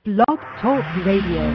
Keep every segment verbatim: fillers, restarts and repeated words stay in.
Blog Talk Radio.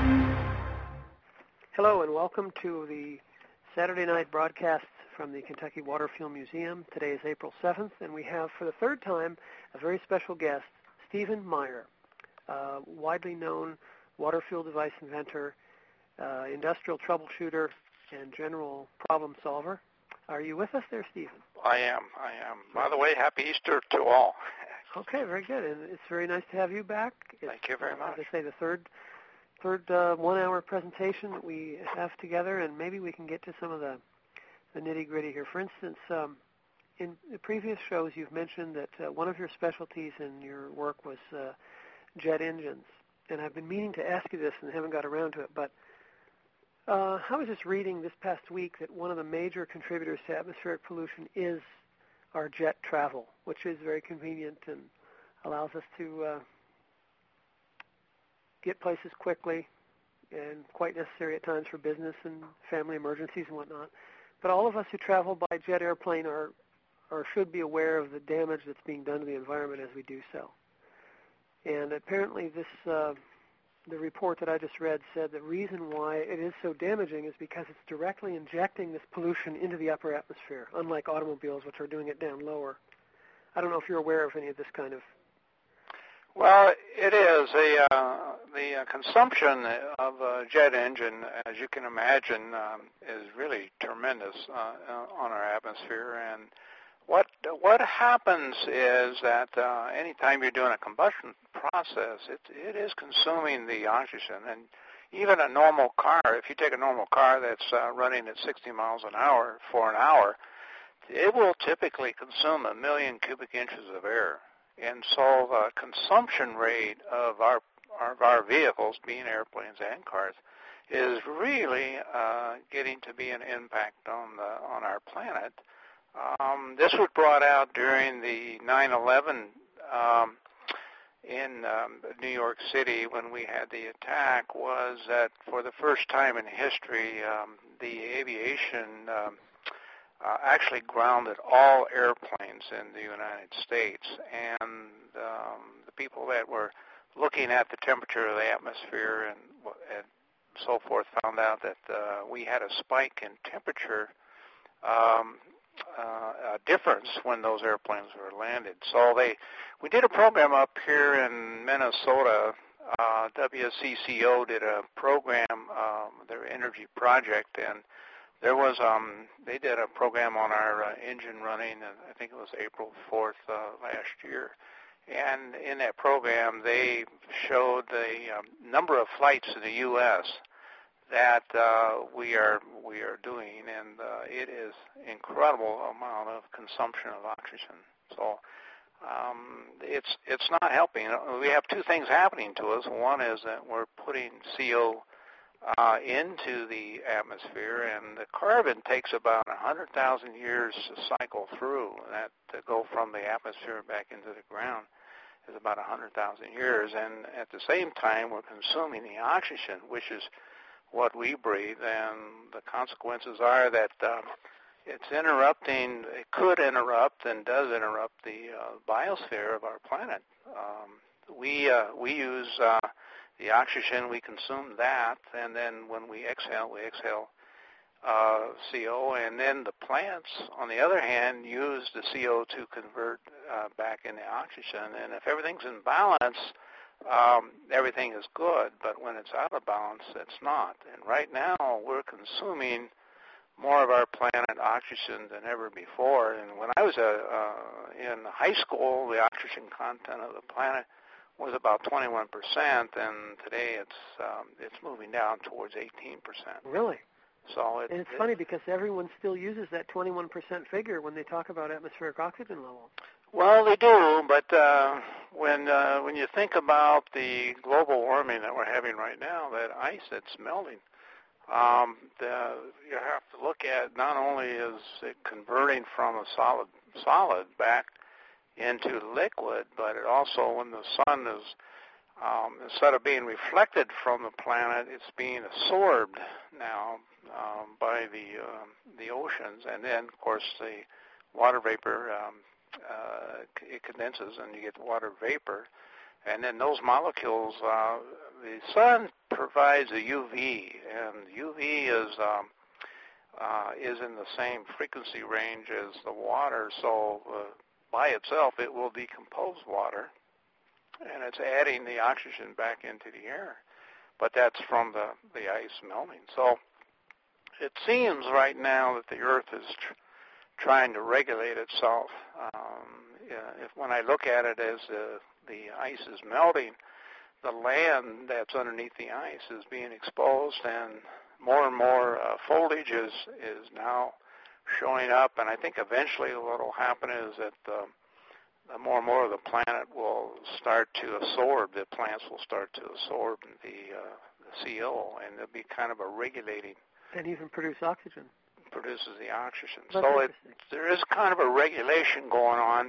Hello and welcome to the Saturday night broadcasts from the Kentucky Waterfield Museum. Today is April seventh, and we have for the third time a very special guest, Stephen Meyer, uh, widely known waterfield device inventor, uh, industrial troubleshooter, and general problem solver. Are you with us there, Stephen? I am. I am. By the way, happy Easter to all. Okay, very good. And it's very nice to have you back. It's, Thank you very much. As I say, the third third uh, one-hour presentation that we have together, and maybe we can get to some of the, the nitty-gritty here. For instance, um, in the previous shows, you've mentioned that uh, one of your specialties in your work was uh, jet engines. And I've been meaning to ask you this and haven't got around to it, but uh, I was just reading this past week that one of the major contributors to atmospheric pollution is our jet travel, which is very convenient and allows us to uh, get places quickly and quite necessary at times for business and family emergencies and whatnot. But all of us who travel by jet airplane are, or should be aware of the damage that's being done to the environment as we do so. And apparently this, uh, the report that I just read said the reason why it is so damaging is because it's directly injecting this pollution into the upper atmosphere, unlike automobiles, which are doing it down lower. I don't know if you're aware of any of this kind of... Well, it is. A, uh, the uh, consumption of a jet engine, as you can imagine, um, is really tremendous uh, on our atmosphere. And what what happens is that uh, anytime you're doing a combustion process, it, it is consuming the oxygen. And even a normal car, if you take a normal car that's uh, running at sixty miles an hour for an hour, it will typically consume a million cubic inches of air. And so the consumption rate of our, our, our vehicles, being airplanes and cars, is really uh, getting to be an impact on the on our planet. Um, this was brought out during the nine eleven um, in um, New York City when we had the attack, was that for the first time in history, um, the aviation um, uh, actually grounded all airplanes in the United States. And um, the people that were looking at the temperature of the atmosphere and, and so forth found out that uh, we had a spike in temperature um, Uh, a difference when those airplanes were landed. So they, we did a program up here in Minnesota. Uh, W C C O did a program, um, their energy project, and there was, um, they did a program on our uh, engine running, and I think it was April fourth uh, last year. And in that program, they showed the um, number of flights in the U S that uh, we are we are doing, and uh, it is incredible amount of consumption of oxygen. So um, it's it's not helping. We have two things happening to us. One is that we're putting C O uh, into the atmosphere, and the carbon takes about one hundred thousand years to cycle through. That to go from the atmosphere back into the ground is about one hundred thousand years, and at the same time we're consuming the oxygen, which is what we breathe, and the consequences are that uh, it's interrupting, it could interrupt and does interrupt the uh, biosphere of our planet. Um, we uh, we use uh, the oxygen, we consume that, and then when we exhale, we exhale uh, C O, and then the plants, on the other hand, use the C O to convert uh, back into oxygen, and if everything's in balance, Um, everything is good, but when it's out of balance, it's not. And right now, we're consuming more of our planet oxygen than ever before. And when I was uh, uh, in high school, the oxygen content of the planet was about twenty-one percent, and today it's um, it's moving down towards eighteen percent. Really? So it, and it's it, funny because everyone still uses that twenty-one percent figure when they talk about atmospheric oxygen level. Well, they do, but uh, when uh, when you think about the global warming that we're having right now, that ice that's melting, um, the, you have to look at not only is it converting from a solid solid back into liquid, but it also, when the sun is um, instead of being reflected from the planet, it's being absorbed now um, by the uh, the oceans, and then of course the water vapor. Um, Uh, it condenses and you get water vapor, And then those molecules, uh, the sun provides a U V, and U V is um, uh, is in the same frequency range as the water, so uh, by itself it will decompose water, and it's adding the oxygen back into the air. But that's from the, the ice melting. So it seems right now that the Earth is tr- trying to regulate itself. Um, if when I look at it as uh, the ice is melting, the land that's underneath the ice is being exposed, and more and more uh, foliage is, is now showing up. And I think eventually what will happen is that the, the more and more of the planet will start to absorb, the plants will start to absorb the, uh, the C O, and there'll be kind of a regulating. And even produce oxygen. Produces the oxygen. That's so it, there is kind of a regulation going on.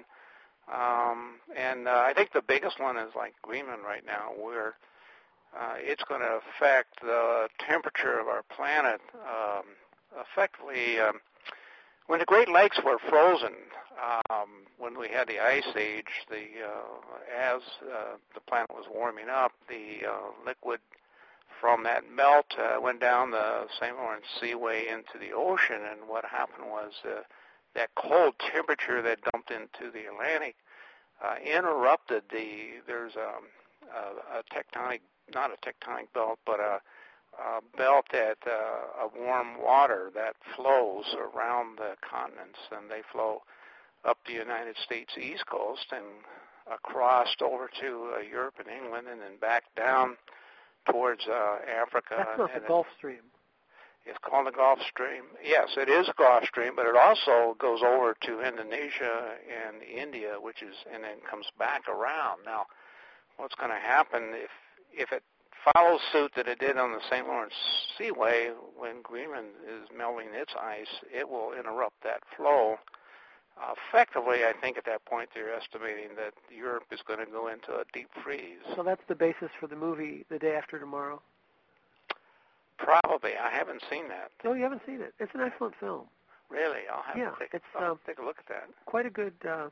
Um, and uh, I think the biggest one is like Greenland right now, where uh, it's going to affect the temperature of our planet. Um, effectively, um, when the Great Lakes were frozen, um, when we had the Ice Age, the uh, as uh, the planet was warming up, the uh, liquid from that melt uh, went down the Saint Lawrence Seaway into the ocean, and what happened was uh, that cold temperature that dumped into the Atlantic uh, interrupted the, there's um, a, a tectonic, not a tectonic belt, but a, a belt that, uh, of warm water that flows around the continents, and they flow up the United States East Coast and across over to uh, Europe and England, and then back down towards uh, Africa. That's not and the Gulf Stream. It's called the Gulf Stream. Yes, it is a Gulf Stream, but it also goes over to Indonesia and India, which is, and then comes back around. Now, what's going to happen if if it follows suit that it did on the Saint Lawrence Seaway when Greenland is melting its ice? It will interrupt that flow. Uh, effectively, I think at that point they're estimating that Europe is going to go into a deep freeze. So that's the basis for the movie The Day After Tomorrow? Probably. I haven't seen that. No, you haven't seen it. It's an excellent film. Really? I'll have yeah, to take, it's, I'll um, take a look at that. Quite a good, uh,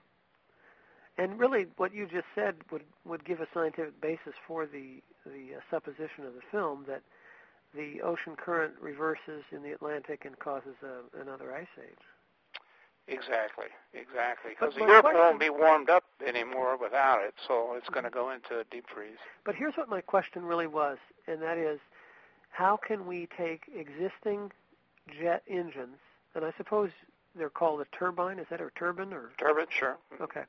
and really what you just said would, would give a scientific basis for the, the uh, supposition of the film that the ocean current reverses in the Atlantic and causes a, another ice age. Exactly, exactly. Because But my Europe question- won't be warmed up anymore without it, so it's going to go into a deep freeze. But here's what my question really was, and that is, how can we take existing jet engines, and I suppose they're called a turbine, is that a turbine? Or Turbine, sure. Okay.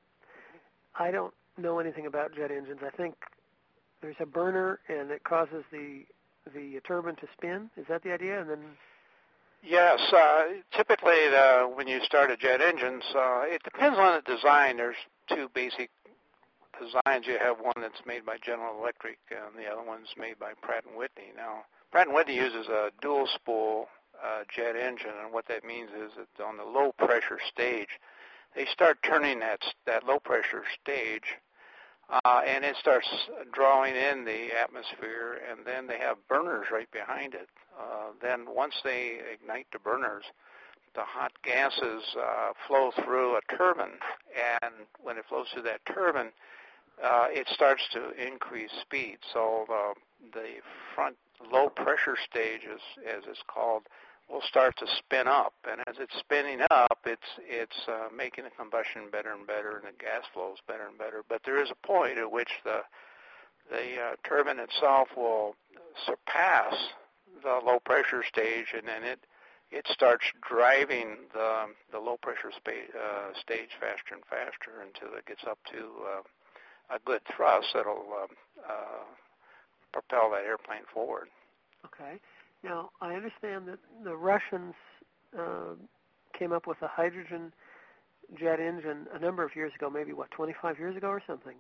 I don't know anything about jet engines. I think there's a burner, and it causes the the turbine to spin. Is that the idea? And then Yes, uh, typically the, when you start a jet engine, uh, it depends on the design. There's two basic designs. You have one that's made by General Electric, and the other one's made by Pratt and Whitney. Now, Pratt and Whitney uses a dual spool uh, jet engine, and what that means is that on the low pressure stage, they start turning that that low pressure stage, uh, and it starts drawing in the atmosphere, and then they have burners right behind it. Uh, then once they ignite the burners, the hot gases uh, flow through a turbine, and when it flows through that turbine, uh, it starts to increase speed. So the, the front low pressure stage, as, as it's called, will start to spin up, and as it's spinning up, it's it's uh, making the combustion better and better, and the gas flows better and better. But there is a point at which the the uh, turbine itself will surpass the low pressure stage, and then it it starts driving the the low pressure spa- uh, stage faster and faster until it gets up to uh, a good thrust that'll uh, uh, propel that airplane forward. Okay. Now, I understand that the Russians uh, came up with a hydrogen jet engine a number of years ago, maybe, what, twenty-five years ago or something?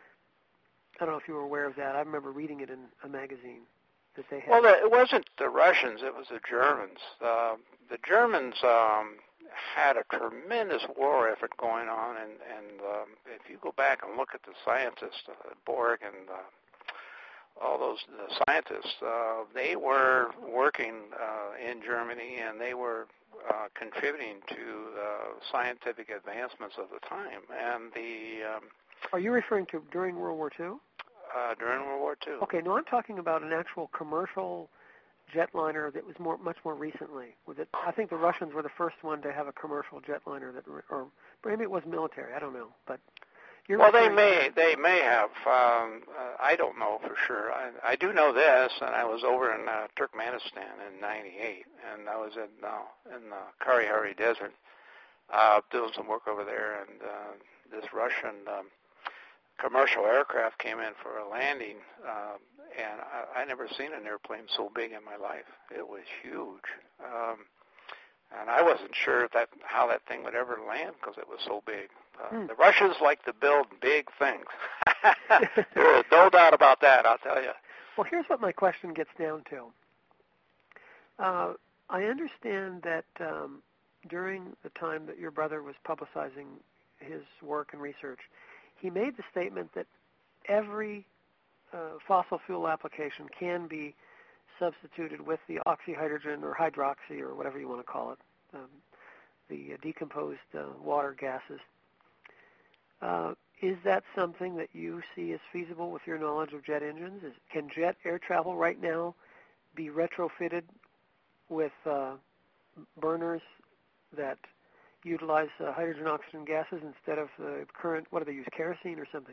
I don't know if you were aware of that. I remember reading it in a magazine that they had. Well, the, it wasn't the Russians, it was the Germans. Uh, the Germans um, had a tremendous war effort going on, and, and um, if you go back and look at the scientists, uh, Borg and uh, all those the scientists, uh, they were working uh, in Germany, and they were uh, contributing to uh, scientific advancements of the time. And the um, Are you referring to during World War Two? uh, during World War Two. Okay, no, I'm talking about an actual commercial jetliner that was more, much more recently. Was it? I think the Russians were the first one to have a commercial jetliner that, or maybe it was military. I don't know, but you're well, they referring may to- they may have. Um, uh, I don't know for sure. I, I do know this, and I was over in uh, Turkmenistan in ninety-eight, and I was in uh, in the Karahari Desert uh, doing some work over there, and uh, this Russian um, commercial aircraft came in for a landing, uh, and I, I never seen an airplane so big in my life. It was huge, um, and I wasn't sure if that how that thing would ever land because it was so big. Uh, Hmm. The Russians like to build big things. There is no doubt about that, I'll tell you. Well, here's what my question gets down to. Uh, I understand that um, during the time that your brother was publicizing his work and research, he made the statement that every uh, fossil fuel application can be substituted with the oxyhydrogen or hydroxy or whatever you want to call it, um, the uh, decomposed uh, water gases. Uh, is that something that you see as feasible with your knowledge of jet engines? Is, can jet air travel right now be retrofitted with uh, burners that utilize uh, hydrogen oxygen gases instead of the current, what do they use, kerosene or something?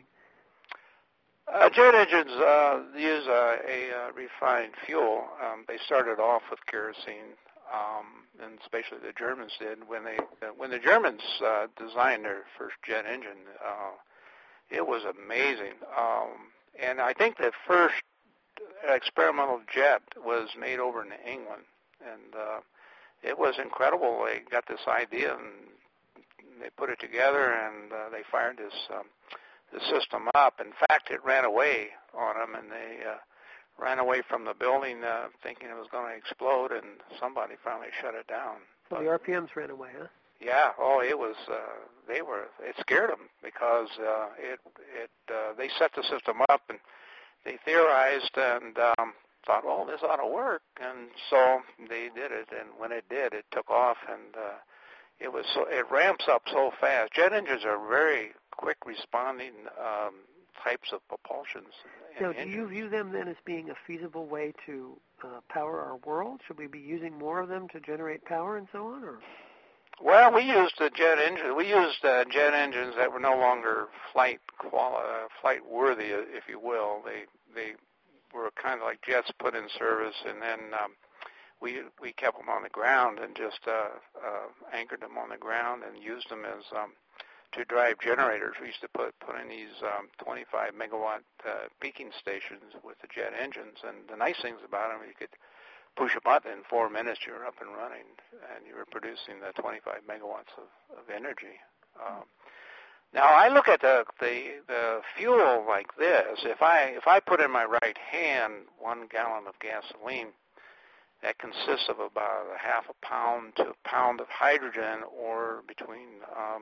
Uh, jet engines uh, use a, a, uh refined fuel. Um, they started off with kerosene, um, and especially the Germans did. When they uh, when the Germans uh, designed their first jet engine, uh, it was amazing. Um, and I think the first experimental jet was made over in England, and uh, it was incredible. They got this idea and they put it together, and uh, they fired this um, the system up. In fact, it ran away on them, and they uh, ran away from the building uh, thinking it was going to explode, and somebody finally shut it down. So But, the R P Ms ran away, huh? yeah, oh, it was. Uh, they were. It scared them because uh, it it uh, they set the system up and they theorized and um, thought, well, this ought to work, and so they did it. And when it did, it took off, and uh, it was so it ramps up so fast. Jet engines are very quick responding um, types of propulsions. Now, do you view them then as being a feasible way to uh, power our world? Should we be using more of them to generate power and so on? Or Well, we used a jet engine. We used uh, jet engines that were no longer flight quali- uh, flight worthy, if you will. They they were kind of like jets put in service, and then um, we we kept them on the ground and just uh, uh, anchored them on the ground and used them as um, to drive generators. We used to put put in these um, twenty-five megawatt uh, peaking stations with the jet engines, and the nice things about them, you could push a button, in four minutes you're up and running, and you were producing the twenty-five megawatts of, of energy. Um, now I look at the, the the fuel like this. If I if I put in my right hand one gallon of gasoline, that consists of about a half a pound to a pound of hydrogen, or between um,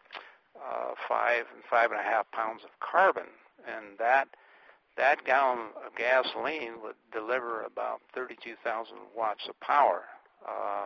uh, five and five and a half pounds of carbon, and that. That gallon of gasoline would deliver about thirty-two thousand watts of power. Uh,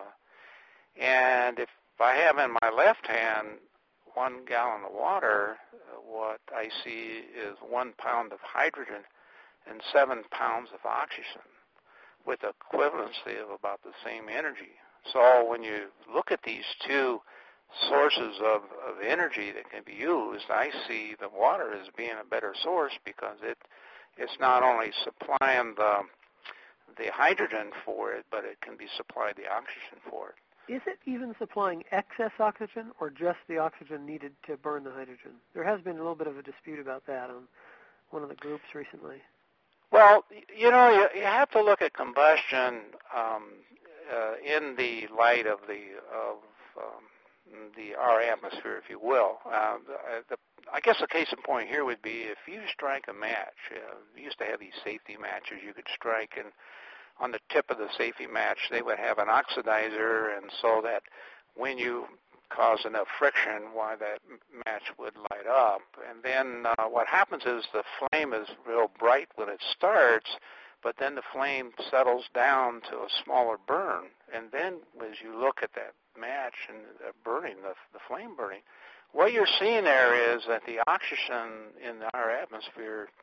and if I have in my left hand one gallon of water, uh, what I see is one pound of hydrogen and seven pounds of oxygen, with equivalency of about the same energy. So when you look at these two sources of, of energy that can be used, I see the water as being a better source because it It's not only supplying the the hydrogen for it, but it can be supplied the oxygen for it. is it even supplying excess oxygen or just the oxygen needed to burn the hydrogen? There has been a little bit of a dispute about that on one of the groups recently. Well, you know, you, you have to look at combustion um, uh, in the light of the of um, the our atmosphere, if you will. Uh, the, the I guess a case in point here would be if you strike a match. Uh, we used to have these safety matches you could strike, and on the tip of the safety match they would have an oxidizer, and so that when you cause enough friction, why that match would light up. And then uh, what happens is the flame is real bright when it starts, but then the flame settles down to a smaller burn. And then as you look at that match and uh, burning, the, the flame burning, what you're seeing there is that the oxygen in our atmosphere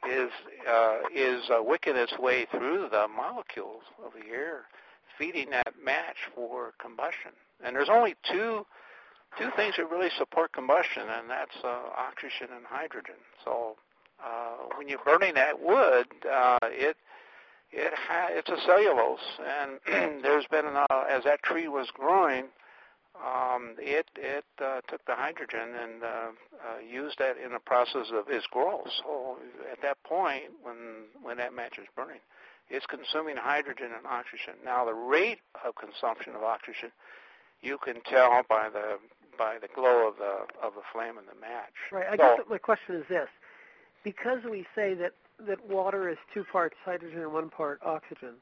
is uh, is uh, wicking its way through the molecules of the air, feeding that match for combustion. And there's only two two things that really support combustion, and that's uh, oxygen and hydrogen. So uh, when you're burning that wood, uh, it it ha- it's a cellulose, and there's been uh, as that tree was growing. Um, it it uh, took the hydrogen and uh, uh, used that in the process of its growth. So at that point, when when that match is burning, it's consuming hydrogen and oxygen. Now the rate of consumption of oxygen, you can tell by the by the glow of the of the flame in the match. Right. I so, guess my question is this: because we say that that water is two parts hydrogen and one part oxygen,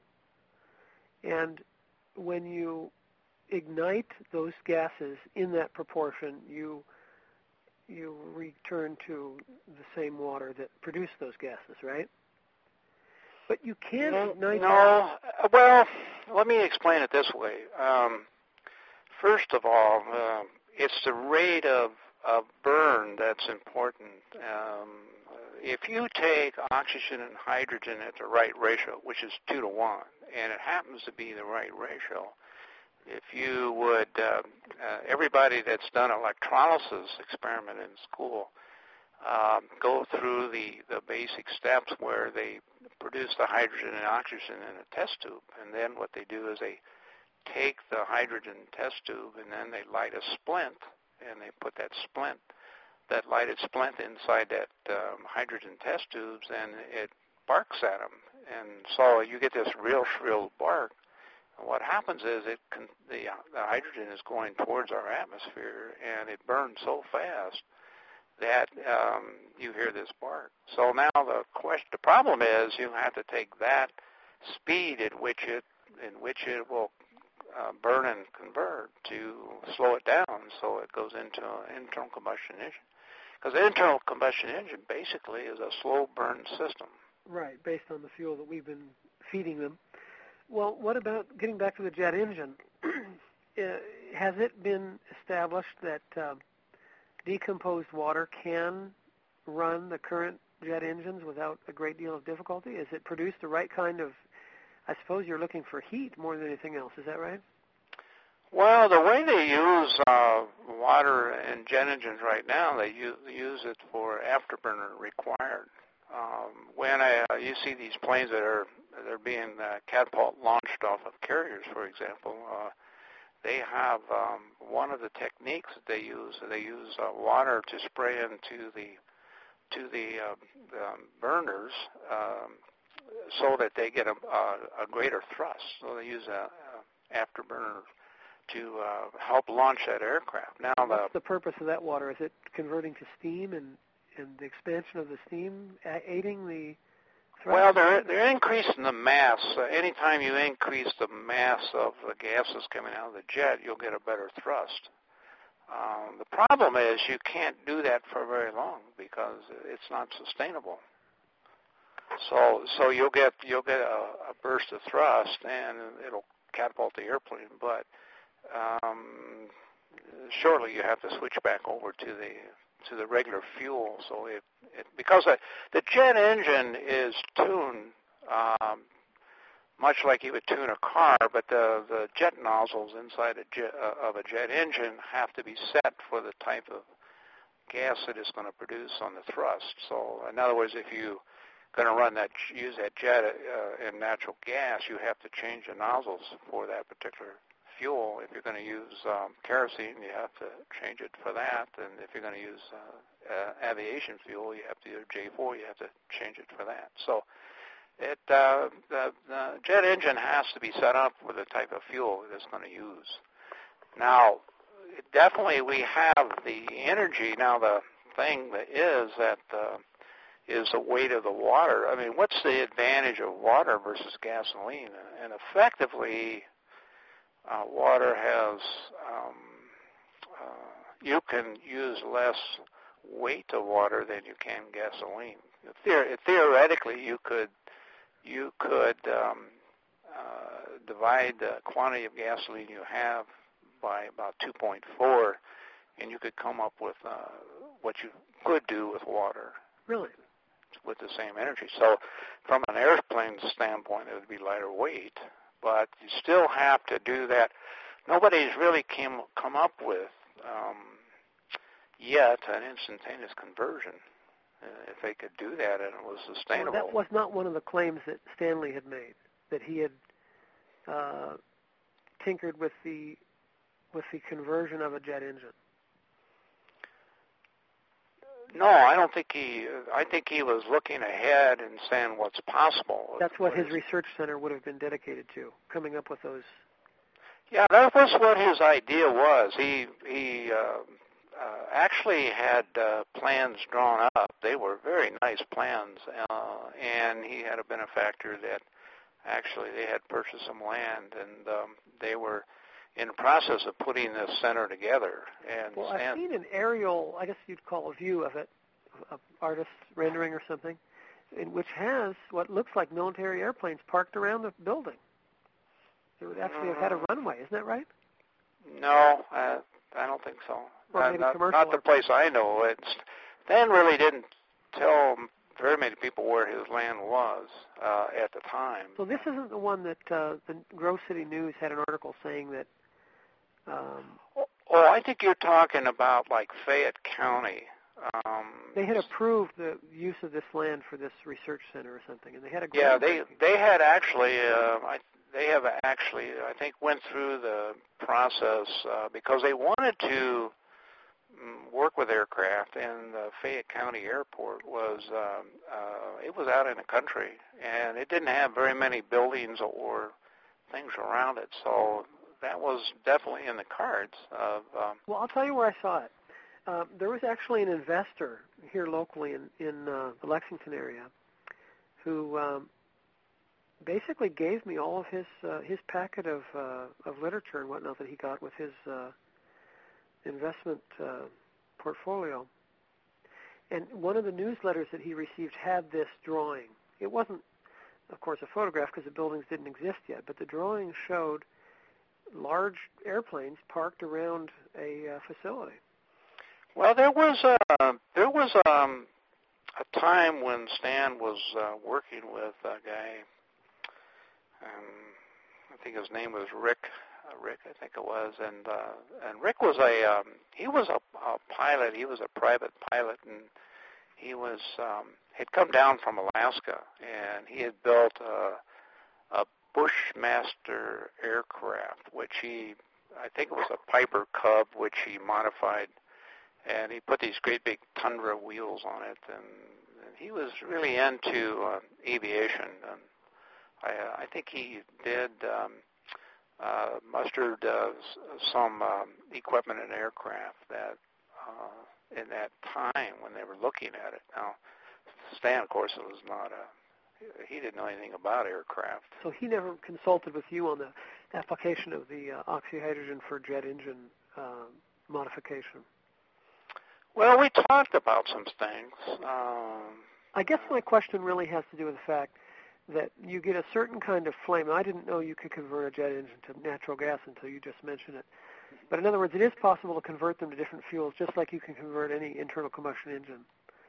and when you ignite those gases in that proportion, you you return to the same water that produced those gases, right? But you can't no, ignite. No, that. Well, let me explain it this way. Um, first of all, uh, it's the rate of, of burn that's important. Um, if you take oxygen and hydrogen at the right ratio, which is two to one, and it happens to be the right ratio, if you would, uh, uh, everybody that's done electrolysis experiment in school, um, go through the, the basic steps where they produce the hydrogen and oxygen in a test tube. And then what they do is they take the hydrogen test tube and then they light a splint, and they put that splint, that lighted splint inside that um, hydrogen test tubes, and it barks at them. And so you get this real shrill bark. What happens is it con- the, the hydrogen is going towards our atmosphere, and it burns so fast that um, you hear this bark. So now the question, the problem is you have to take that speed at which it in which it will uh, burn and convert to slow it down, so it goes into an internal combustion engine. Because the internal combustion engine basically is a slow burn system. Right, based on the fuel that we've been feeding them. Well, what about getting back to the jet engine? uh, has it been established that uh, decomposed water can run the current jet engines without a great deal of difficulty? Is it produce the right kind of, I suppose you're looking for heat more than anything else, is that right? Well, the way they use uh, water in jet engines right now, they use, use it for afterburner required. Um, when I, uh, you see these planes that are they're being uh, catapult launched off of carriers, for example, uh, they have um, one of the techniques that they use. They use uh, water to spray into the to the uh, um, burners um, so that they get a, a, a greater thrust. So they use a, a afterburner to uh, help launch that aircraft. Now, what's the, the purpose of that water? Is it converting to steam and and the expansion of the steam aiding the thrust? Well, they're, they're increasing the mass. Uh, anytime you increase the mass of the gases coming out of the jet, you'll get a better thrust. Um, the problem is you can't do that for very long because it's not sustainable. So, so you'll get you'll get a, a burst of thrust, and it'll catapult the airplane. But um, shortly, you have to switch back over to the to the regular fuel. So it, it because the, the jet engine is tuned um, much like you would tune a car, but the, the jet nozzles inside a jet, uh, of a jet engine have to be set for the type of gas that it's going to produce on the thrust. So in other words, if you're going to run that use that jet uh, in natural gas, you have to change the nozzles for that particular fuel. If you're going to use um, kerosene, you have to change it for that. And if you're going to use uh, uh, aviation fuel, you have to use J four, you have to change it for that. So it uh, the, the jet engine has to be set up with the type of fuel it is going to use. Now, definitely we have the energy. Now, the thing that is that uh, is the weight of the water. I mean, what's the advantage of water versus gasoline? And effectively, Uh, water has, um, uh, you can use less weight of water than you can gasoline. Theor- theoretically, you could you could um, uh, divide the quantity of gasoline you have by about two point four, and you could come up with uh, what you could do with water. Really? with the same energy. So from an airplane standpoint, it would be lighter weight, but you still have to do that. Nobody's really came, come up with um, yet an instantaneous conversion. Uh, if they could do that and it was sustainable. Well, that was not one of the claims that Stanley had made, that he had uh, tinkered with the with the conversion of a jet engine. No, I don't think he. I think he was looking ahead and saying what's possible. That's what his research center would have been dedicated to, coming up with those. Yeah, that was what his idea was. He he uh, uh, actually had uh, plans drawn up. They were very nice plans, uh, and he had a benefactor that actually they had purchased some land, and um, they were in the process of putting this center together. And well, Stan- I've seen an aerial, I guess you'd call a view of it, an artist's rendering or something, in which has what looks like military airplanes parked around the building. It would actually have had a runway, isn't that right? No, uh, I don't think so. Or uh, maybe not, commercial not the place I know. It's Stan really didn't tell very many people where his land was uh, at the time. So this isn't the one that uh, the Grove City News had an article saying that. Um, oh, oh, I think you're talking about like Fayette County. Um, they had approved the use of this land for this research center or something, and they had a yeah. They they had actually. Uh, I, they have actually, I think, went through the process uh, because they wanted to work with aircraft, and the Fayette County Airport was um, uh, it was out in the country, and it didn't have very many buildings or things around it. So that was definitely in the cards. Of, um, well, I'll tell you where I saw it. Um, there was actually an investor here locally in, in uh, the Lexington area who um, basically gave me all of his uh, his packet of uh, of literature and whatnot that he got with his uh, investment uh, portfolio. And one of the newsletters that he received had this drawing. It wasn't, of course, a photograph because the buildings didn't exist yet, but the drawing showed large airplanes parked around a uh, facility. Well, there was a there was um, a time when Stan was uh, working with a guy. Um, I think his name was Rick. Uh, Rick, I think it was, and uh, and Rick was a um, he was a, a pilot. He was a private pilot, and he was um, had come down from Alaska, and he had built a, a Bushmaster aircraft, which he I think it was a Piper Cub, which he modified. And he put these great big Tundra wheels on it, and, and he was really into uh, aviation. And I, uh, I think he did um, uh, mustered uh, some um, equipment and aircraft that uh, in that time when they were looking at it. Now, Stan, of course, was not a he didn't know anything about aircraft. So he never consulted with you on the application of the uh, oxyhydrogen for jet engine uh, modification. Well, we talked about some things. Um, I guess my question really has to do with the fact that you get a certain kind of flame. I didn't know you could convert a jet engine to natural gas until you just mentioned it. But in other words, it is possible to convert them to different fuels, just like you can convert any internal combustion engine.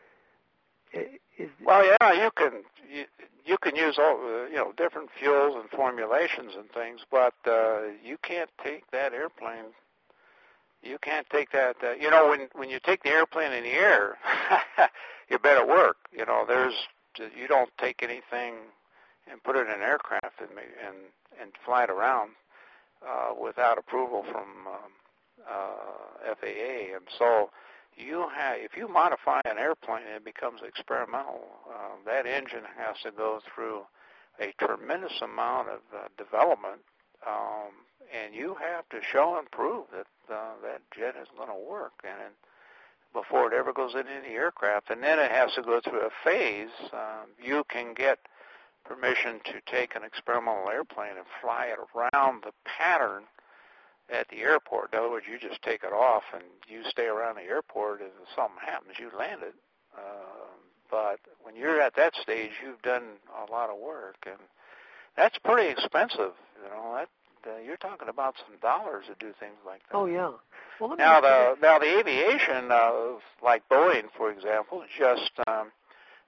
Is, well, yeah, you can you, you can use all uh, you know different fuels and formulations and things, but uh, you can't take that airplane. You can't take that. Uh, you know, when when you take the airplane in the air, you're better at work. You know, there's you don't take anything and put it in an aircraft and and and fly it around uh, without approval from um, uh, F A A. And so you have if you modify an airplane, it becomes experimental. Uh, that engine has to go through a tremendous amount of uh, development. Um, And you have to show and prove that uh, that jet is going to work, and before it ever goes into the aircraft, and then it has to go through a phase. Um, you can get permission to take an experimental airplane and fly it around the pattern at the airport. In other words, you just take it off and you stay around the airport, and if something happens, you land it. Uh, but when you're at that stage, you've done a lot of work, and that's pretty expensive. You know that. Uh, you're talking about some dollars to do things like that. Oh yeah. Well, let me now the now the aviation, uh, like Boeing, for example, just um,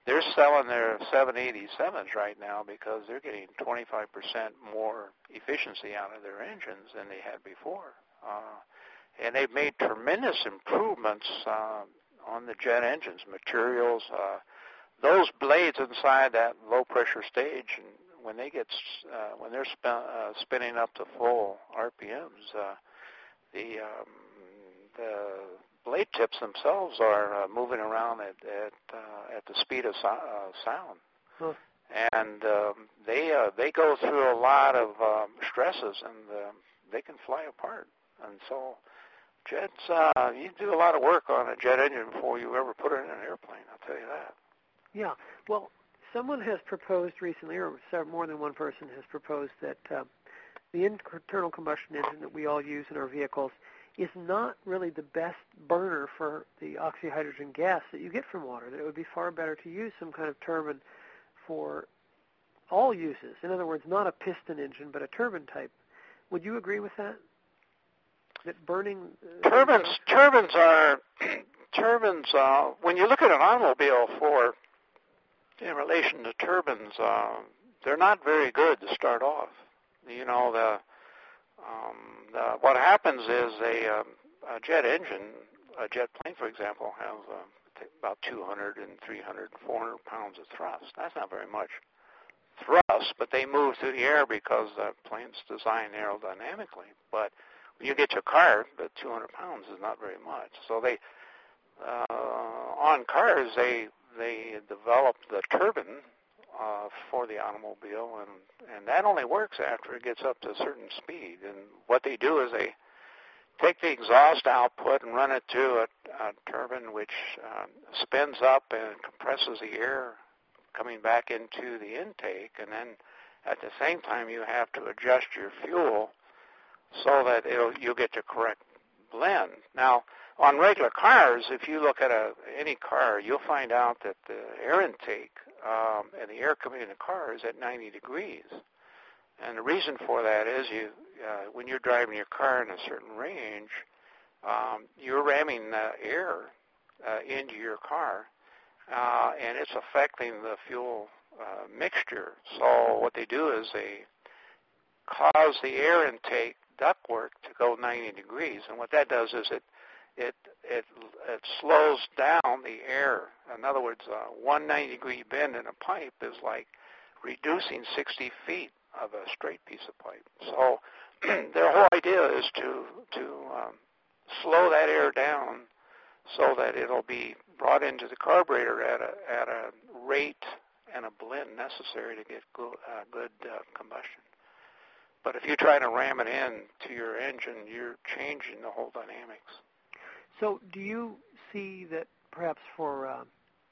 they're selling their seven eighty-sevens right now because they're getting twenty-five percent more efficiency out of their engines than they had before. Uh, and they've made tremendous improvements uh, on the jet engines, materials. Uh, those blades inside that low-pressure stage, and when they get uh, when they're spin, uh, spinning up to full R P Ms, uh, the um, the blade tips themselves are uh, moving around at at, uh, at the speed of so- uh, sound, huh. and um, they uh, they go through a lot of um, stresses, and uh, they can fly apart. And so, jets, uh, you do a lot of work on a jet engine before you ever put it in an airplane. I'll tell you that. Yeah. Well, someone has proposed recently, or more than one person has proposed that uh, the internal combustion engine that we all use in our vehicles is not really the best burner for the oxyhydrogen gas that you get from water, that it would be far better to use some kind of turbine for all uses. In other words, not a piston engine, but a turbine type. Would you agree with that? That burning... Uh, turbines, turbines are... turbines, uh, when you look at an automobile for, in relation to turbines, uh, they're not very good to start off. You know, the... Um, the, what happens is a, um, a jet engine, a jet plane, for example, has uh, about two hundred and three hundred, four hundred pounds of thrust. That's not very much thrust, but they move through the air because the plane's designed aerodynamically. But when you get your car, the two hundred pounds is not very much. So they, uh, on cars, they they develop the turbine Uh, for the automobile, and, and that only works after it gets up to a certain speed. And what they do is they take the exhaust output and run it to a, a turbine which uh, spins up and compresses the air coming back into the intake, and then at the same time you have to adjust your fuel so that it'll, you'll get the correct blend. Now, on regular cars, if you look at a, any car, you'll find out that the air intake um, and the air coming in the car is at ninety degrees. And the reason for that is you, uh, when you're driving your car in a certain range, um, you're ramming the air uh, into your car, uh, and it's affecting the fuel uh, mixture. So what they do is they cause the air intake ductwork to go ninety degrees, and what that does is it It, it it slows down the air. In other words, a one ninety degree bend in a pipe is like reducing sixty feet of a straight piece of pipe. So their whole idea is to to um, slow that air down so that it'll be brought into the carburetor at a at a rate and a blend necessary to get good, uh, good uh, combustion. But if you try to ram it in to your engine, you're changing the whole dynamics. So do you see that perhaps for uh,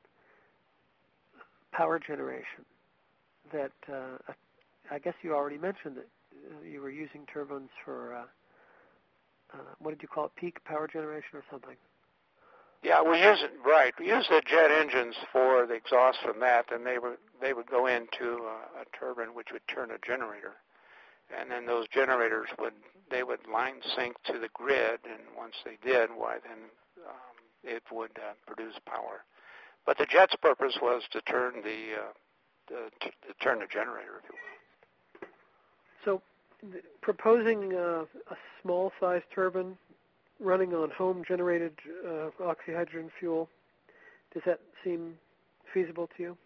power generation, that uh, I guess you already mentioned that uh, you were using turbines for, uh, uh, what did you call it, peak power generation or something? Yeah, we use it, right. We use the jet engines for the exhaust from that, and they would, they would go into a, a turbine which would turn a generator. And then those generators would, they would line sync to the grid, and once they did, why then um, it would uh, produce power. But the jet's purpose was to turn the, uh, the to, to turn the generator, if you will. So, th- proposing uh, a small-sized turbine running on home-generated uh, oxyhydrogen fuel, does that seem feasible to you?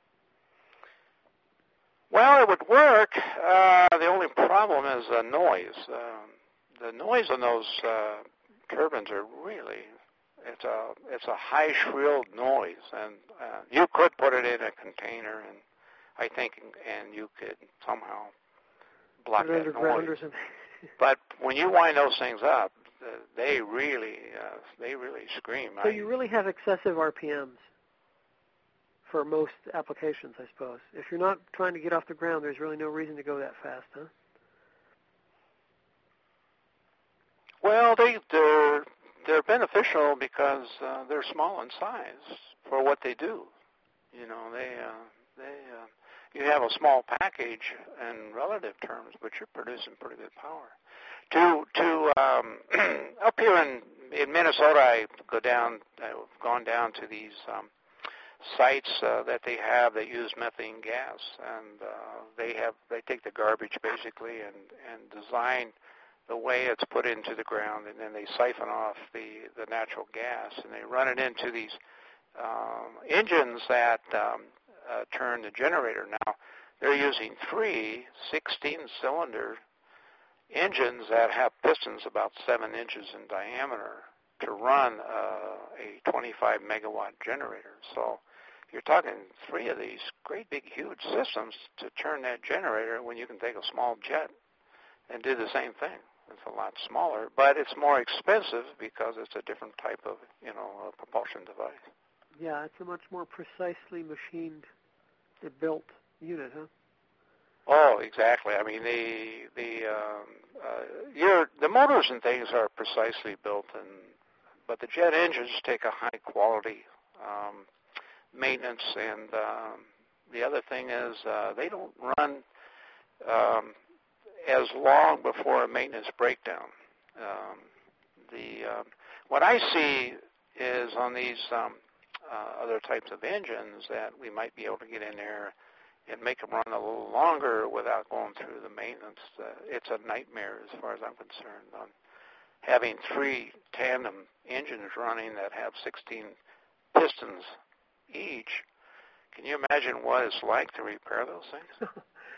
Well, it would work. Uh, the only problem is the noise. Um, the noise on those uh, turbines are really, it's a it's a high shrilled noise, and uh, you could put it in a container, and I think, and you could somehow block that noise. Or something. But when you wind those things up, uh, they really uh, they really scream. So I, you really have excessive R P Ms for most applications, I suppose. If you're not trying to get off the ground, there's really no reason to go that fast, huh? Well, they, they're, they're beneficial because uh, they're small in size for what they do. You know, they, uh, they, uh, you have a small package in relative terms, but you're producing pretty good power. To, to um, up here in, in Minnesota, I go down, I've gone down to these um, sites uh, that they have that use methane gas, and uh, they have they take the garbage basically and and design the way it's put into the ground, and then they siphon off the the natural gas, and they run it into these um, engines that um, uh, turn the generator. Now they're using three sixteen-cylinder engines that have pistons about seven inches in diameter to run uh, a twenty-five megawatt generator. So you're talking three of these great big huge systems to turn that generator when you can take a small jet and do the same thing. It's a lot smaller, but it's more expensive because it's a different type of, you know, a propulsion device. Yeah, it's a much more precisely machined, built unit, huh? Oh, exactly. I mean, the the um, uh, your the motors and things are precisely built, and but the jet engines take a high quality um, maintenance, and um, the other thing is uh, they don't run um, as long before a maintenance breakdown. Um, the um, what I see is on these um, uh, other types of engines that we might be able to get in there and make them run a little longer without going through the maintenance. Uh, it's a nightmare as far as I'm concerned on having three tandem engines running that have sixteen pistons each. Can you imagine what it's like to repair those things?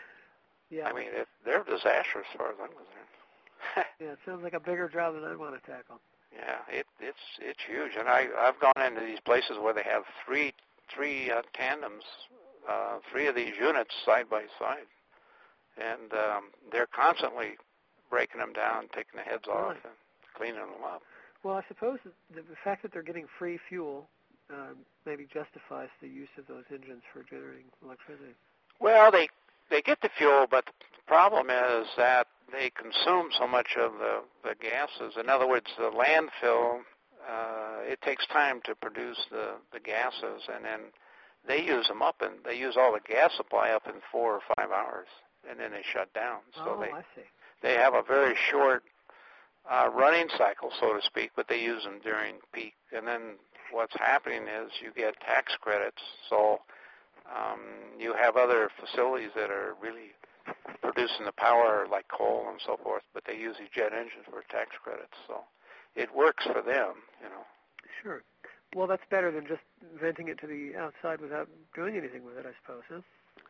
Yeah. I mean, it, they're disastrous as far as I'm concerned. Yeah, it sounds like a bigger job than I want to tackle. Yeah, it, it's it's huge, and I I've gone into these places where they have three three uh, tandems, uh, three of these units side by side, and um, they're constantly breaking them down, taking the heads off, Really? and cleaning them up. Well, I suppose the, the fact that they're getting free fuel uh, maybe justifies the use of those engines for generating electricity. Well, they they get the fuel, but the problem is that they consume so much of the, the gases. In other words, the landfill, uh, it takes time to produce the, the gases, and then they use them up, and they use all the gas supply up in four or five hours, and then they shut down. So oh, they I see. they have a very short uh, running cycle, so to speak, but they use them during peak. And then what's happening is you get tax credits, so um, you have other facilities that are really producing the power like coal and so forth, but they use these jet engines for tax credits. So it works for them, you know. Sure. Well, that's better than just venting it to the outside without doing anything with it, I suppose, huh?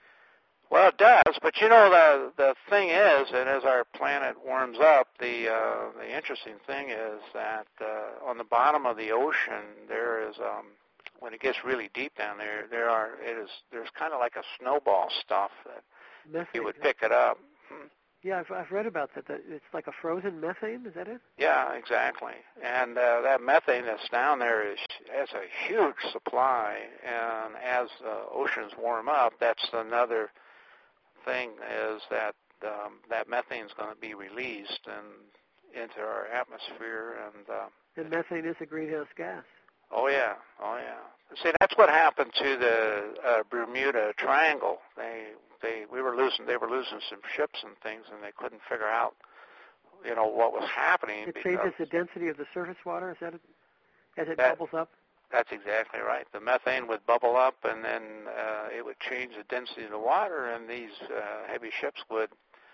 Well, it does, but you know the the thing is that as our planet warms up, the uh, the interesting thing is that uh, on the bottom of the ocean there is um, when it gets really deep down there, there are it is there's kind of like a snowball stuff that Methane, you would huh? pick it up. Hmm. Yeah, I've, I've read about that, that. It's like a frozen methane, is that it? Yeah, exactly. And uh, that methane that's down there is has a huge supply, and as the oceans warm up, that's another thing is that um, that methane is going to be released and into our atmosphere, and uh, And methane is a greenhouse gas. oh yeah, oh yeah. See, that's what happened to the uh, Bermuda Triangle. They they we were losing they were losing some ships and things, and they couldn't figure out, you know, what was happening. It because changes the density of the surface water, is that it? As it That- bubbles up? That's exactly right. The methane would bubble up, and then uh, it would change the density of the water, and these uh, heavy ships would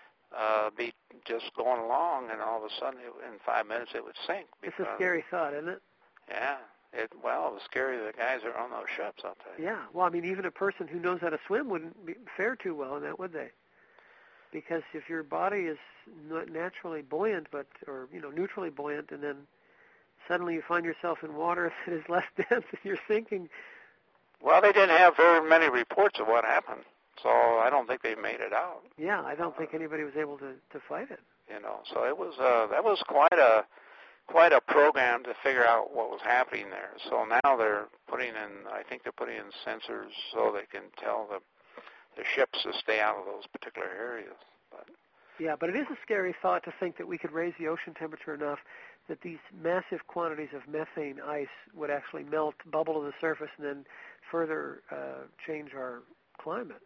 uh, be just going along, and all of a sudden, it, in five minutes, it would sink. It's Because, a scary thought, isn't it? Yeah. It, well, it was scary to the guys that are on those ships, I'll tell you. Yeah. Well, I mean, even a person who knows how to swim wouldn't be, fare too well in that, would they? Because if your body is not naturally buoyant, but or you know neutrally buoyant, and then suddenly you find yourself in water that is less dense and you're sinking. Well, they didn't have very many reports of what happened, so I don't think they made it out. Yeah, I don't think anybody was able to, to fight it. You know, so it was uh, that was quite a quite a program to figure out what was happening there. So now they're putting in, I think they're putting in sensors so they can tell the the ships to stay out of those particular areas. But yeah, but it is a scary thought to think that we could raise the ocean temperature enough that these massive quantities of methane ice would actually melt, bubble to the surface, and then further uh, change our climate.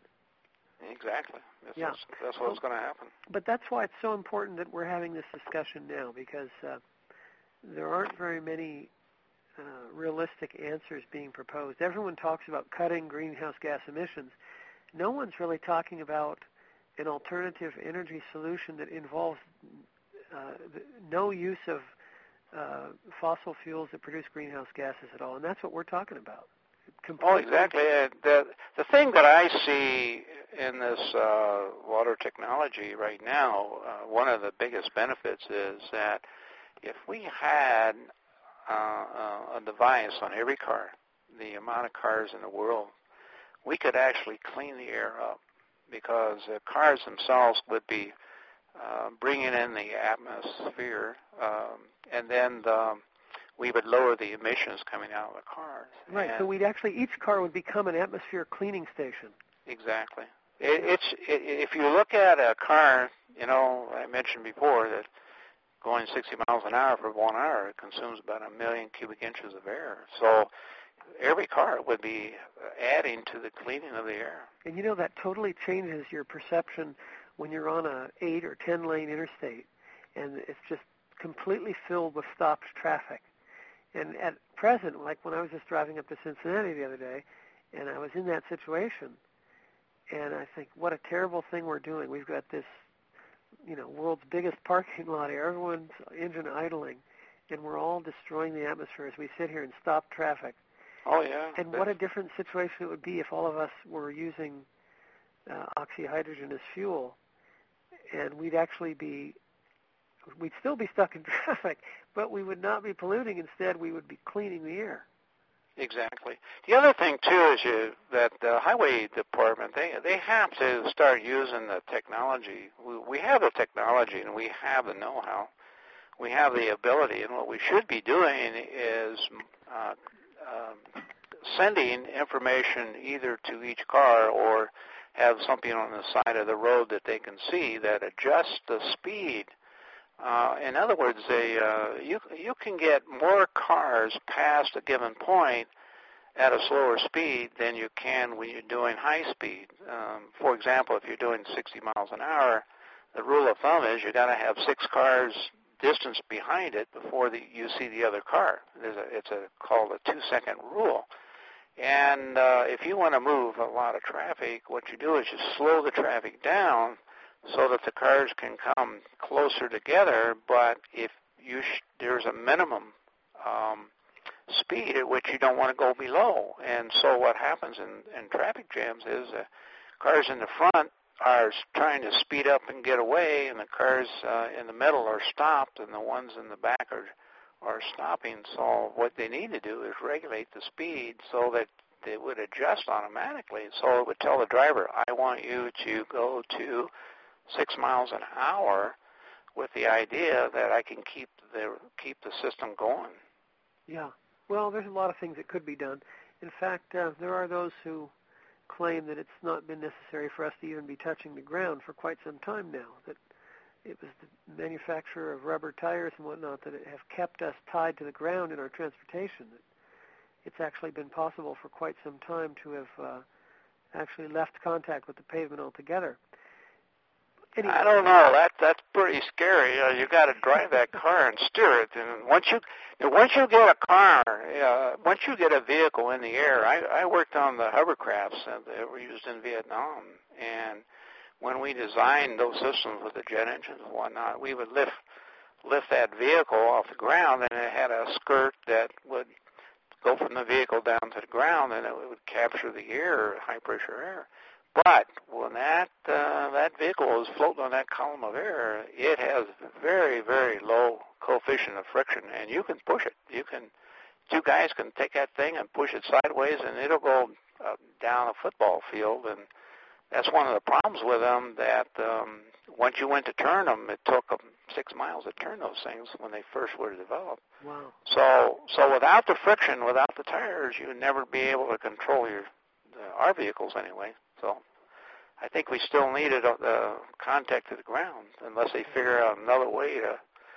Exactly. That's, Yeah. what's, that's what's going to happen. But that's why it's so important that we're having this discussion now, because uh, there aren't very many uh, realistic answers being proposed. Everyone talks about cutting greenhouse gas emissions. No one's really talking about an alternative energy solution that involves uh, the, no use of uh, fossil fuels that produce greenhouse gases at all, and that's what we're talking about. Oh, exactly. Uh, the the thing that I see in this uh, water technology right now, uh, one of the biggest benefits is that if we had uh, uh, a device on every car, the amount of cars in the world, we could actually clean the air up, because the cars themselves would be uh, bringing in the atmosphere, um, and then the, we would lower the emissions coming out of the cars. Right, and so we'd actually, each car would become an atmosphere cleaning station. Exactly. It, it's it, if you look at a car, you know, I mentioned before that going sixty miles an hour for one hour, it consumes about a million cubic inches of air. So every car would be adding to the cleaning of the air. And you know, that totally changes your perception when you're on a eight or ten lane interstate, and it's just completely filled with stopped traffic. And at present, like when I was just driving up to Cincinnati the other day, and I was in that situation, and I think, what a terrible thing we're doing. We've got this, you know, world's biggest parking lot here, everyone's engine idling, and we're all destroying the atmosphere as we sit here and stop traffic. Oh, yeah. And what a different situation it would be if all of us were using uh, oxyhydrogen as fuel, and we'd actually be, we'd still be stuck in traffic, but we would not be polluting. Instead, we would be cleaning the air. Exactly. The other thing, too, is you, that the highway department, they they have to start using the technology. We, we have the technology, and we have the know-how. We have the ability, and what we should be doing is uh, um, sending information either to each car or have something on the side of the road that they can see that adjusts the speed. Uh, in other words, they, uh, you you can get more cars past a given point at a slower speed than you can when you're doing high speed. Um, for example, if you're doing sixty miles an hour, the rule of thumb is you got to have six cars distance behind it before the, you see the other car. There's a, it's a called a two-second rule. And uh, if you want to move a lot of traffic, what you do is you slow the traffic down so that the cars can come closer together, but if you sh- there's a minimum um, speed at which you don't want to go below. And so what happens in, in traffic jams is uh, cars in the front are trying to speed up and get away, and the cars uh, in the middle are stopped, and the ones in the back are are stopping. So what they need to do is regulate the speed so that they would adjust automatically. So it would tell the driver, I want you to go to six miles an hour, with the idea that I can keep the keep the system going. Yeah. Well, there's a lot of things that could be done. In fact, uh, there are those who claim that it's not been necessary for us to even be touching the ground for quite some time now, that it was the manufacturer of rubber tires and whatnot that have kept us tied to the ground in our transportation. It's actually been possible for quite some time to have uh, actually left contact with the pavement altogether. Anyway. I don't know. That that's pretty scary. Uh, you got to drive that car and steer it. And once you once you get a car, uh, once you get a vehicle in the air, I, I worked on the hovercrafts that were used in Vietnam, and when we designed those systems with the jet engines and whatnot, we would lift lift that vehicle off the ground, and it had a skirt that would go from the vehicle down to the ground, and it would capture the air, high pressure air. But when that uh, that vehicle is floating on that column of air, it has very, very low coefficient of friction, and you can push it. You can, two guys can take that thing and push it sideways, and it'll go uh, down a football field. And that's one of the problems with them, that um, once you went to turn them, it took them six miles to turn those things when they first were developed. Wow. So, so without the friction, without the tires, you would never be able to control your uh, our vehicles anyway. So I think we still needed uh, contact to the ground, unless they figure out another way to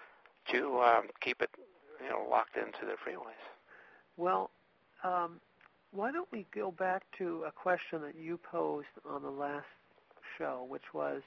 to um, keep it, you know, locked into the freeways. Well, um, why don't we go back to a question that you posed on the last show, which was,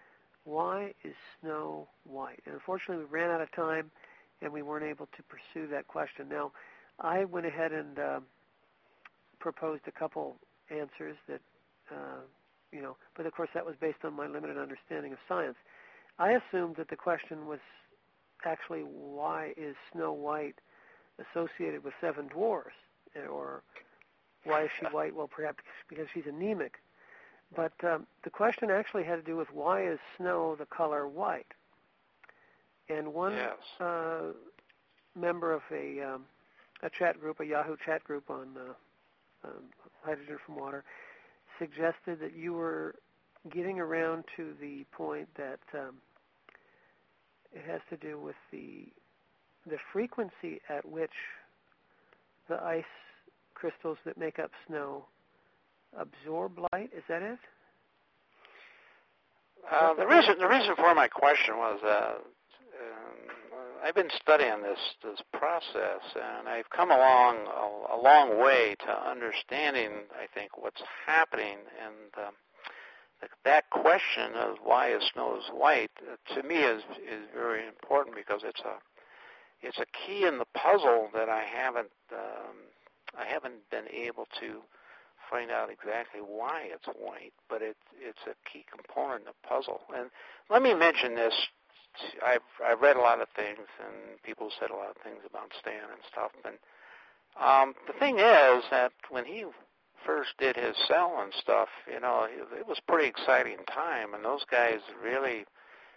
why is snow white? And unfortunately, we ran out of time, and we weren't able to pursue that question. Now, I went ahead and uh, proposed a couple answers that, uh, you know, but of course that was based on my limited understanding of science. I assumed that the question was actually, why is Snow White associated with seven dwarfs? Or why is she white? Well, perhaps because she's anemic. But um, the question actually had to do with, why is snow the color white? And one yes. uh, member of a, um, a chat group, a Yahoo chat group on uh, um, hydrogen from water, suggested that you were getting around to the point that um, it has to do with the the frequency at which the ice crystals that make up snow absorb light. Is that it? Uh, the reason the reason for my question was uh, um, I've been studying this this process, and I've come along a, a long way to understanding, I think, what's happening. And um, that question of why is snow white, uh, to me, is is very important, because it's a it's a key in the puzzle that I haven't um, I haven't been able to find out exactly why it's white, but it's it's a key component in the puzzle. And let me mention this. I've I've read a lot of things, and people said a lot of things about Stan and stuff. And um, the thing is that when he first did his cell and stuff, you know, it was a pretty exciting time, and those guys really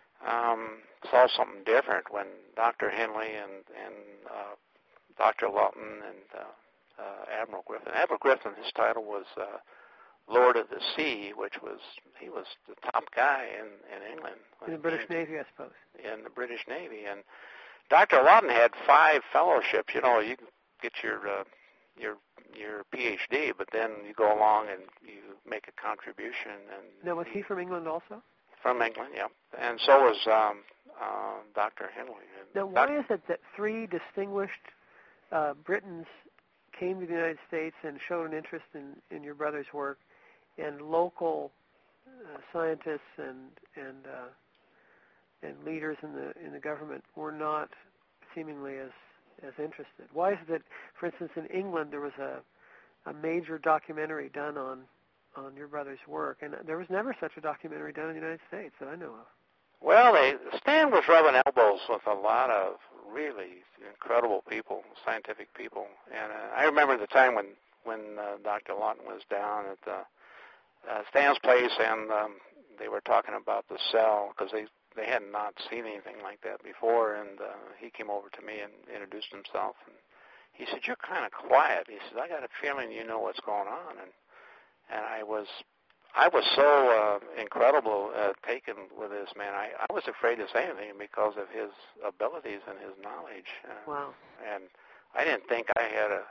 um, saw something different when Doctor Henley and and uh, Doctor Lawton and uh, uh, Admiral Griffin. Admiral Griffin, his title was uh, Lord of the Sea, which was he was the top guy in, in England. In the British Navy, I suppose. In the British Navy, and Doctor Lawton had five fellowships. You know, you can get your uh, your your P H D, but then you go along and you make a contribution. And now, was he from England also? From England, yeah. And so was um, uh, Doctor Henley. And now, why is it that three distinguished uh, Britons came to the United States and showed an interest in, in your brother's work, and local uh, scientists and and uh, and leaders in the in the government were not seemingly as as interested? Why is it that, for instance, in England there was a a major documentary done on on your brother's work, and there was never such a documentary done in the United States that I know of? Well, they, Stan was rubbing elbows with a lot of really incredible people, scientific people, and uh, I remember the time when when uh, Doctor Lawton was down at the, uh, Stan's place, and um, they were talking about the cell, because they they had not seen anything like that before, and uh, he came over to me and introduced himself, and he said, "You're kind of quiet." He said, "I got a feeling you know what's going on," and and I was. I was so uh, incredible uh, taken with this man. I, I was afraid to say anything because of his abilities and his knowledge. Uh, wow! And I didn't think I had a.